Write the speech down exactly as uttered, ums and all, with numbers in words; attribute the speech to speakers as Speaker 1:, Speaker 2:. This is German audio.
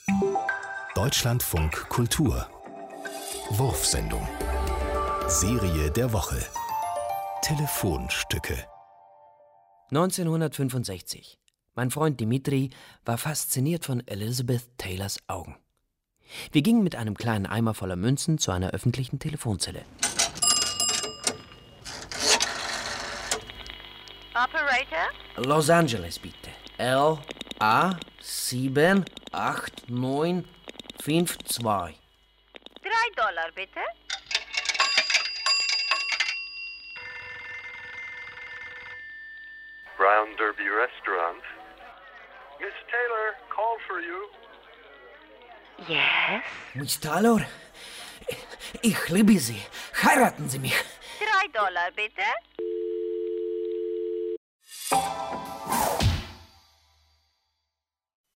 Speaker 1: Deutschlandfunk Kultur. Wurfsendung. Serie der Woche. Telefonstücke.
Speaker 2: neunzehnhundertfünfundsechzig. Mein Freund Dimitri war fasziniert von Elizabeth Taylors Augen. Wir gingen mit einem kleinen Eimer voller Münzen zu einer öffentlichen Telefonzelle.
Speaker 3: Operator?
Speaker 2: Los Angeles, bitte. L A sieben acht neun fünf zwei.
Speaker 3: Drei Dollar, bitte.
Speaker 4: Brown Derby Restaurant. Miss Taylor, call for you.
Speaker 3: Yes?
Speaker 2: Miss Taylor, ich liebe Sie. Heiraten Sie mich.
Speaker 3: Drei Dollar, bitte.